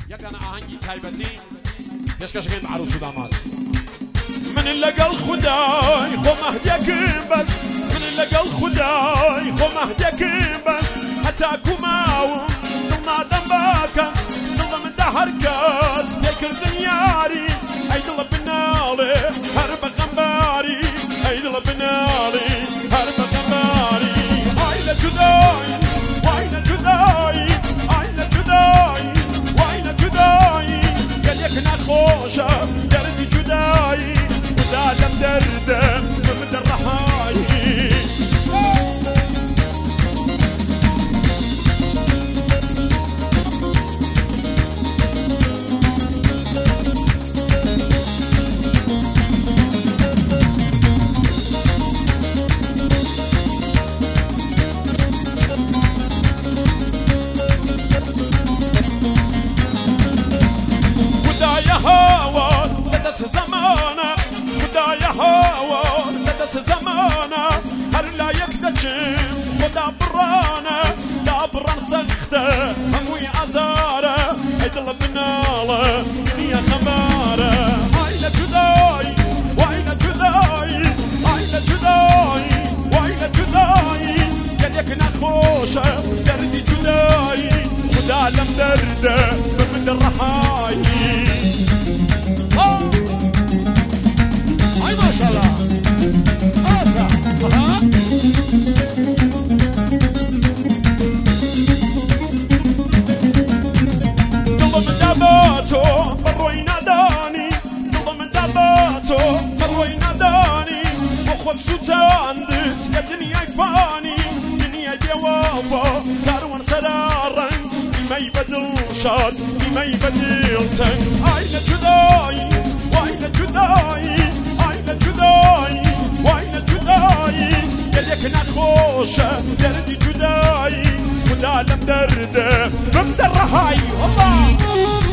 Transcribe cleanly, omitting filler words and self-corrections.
یەکانە ئاهەنگی تایبەتی پێشکەشەکەین عروس و داماد. من لەگەڵ خودای خۆ مەهدیەکم بەس، من لەگەڵ خودای خۆ مەهدیەکم بەس، هەتاکو ماوم دڵ نادەم بە کەس، دڵمدا هەر کەس پێکردن یاری، ئەی دڵە بناڵێ هەر بە غەمباری، ئەی دڵە بناڵێ هەر بە غەمباری. ئای لە جودایی وای لە جودایی، ئای لە جودایی وای لە جودایی، گەلێک نەخۆشە دەردی جودایی، خدا لەم دەردە بمدە ڕەهایی. زمانە خدایە هاوار لەدەست زەمانە، هەر لایەک دەچم خدا بڕانە، دابڕان سەختە هەمووی ئازارە، ئەی دڵە بناڵە نییە خەمارە. ئای لە جودایی وای لە جودایی، ئای لە جودایی وای لە جودایی، گەلێک نەخۆشە دەردی جودایی، خدا لەم دەردە بمدە ڕەهایی. Ay maşallah. Asa. Aha. Dılım dabato بروی ندانی، دلم دباتو بروی ندانی، با خود سوتاندت یه دنیای فانی، دنیای دیوابا کاروان سرارنگ، بیمهی بدل شد بیمهی بدل تنگ. آی لجدایی وای لجدایی، آی لجدایی وای لجدایی، گلێک نەخۆشە دەردی جودایی، خدا لەم دەردە بمدە ڕەهایی.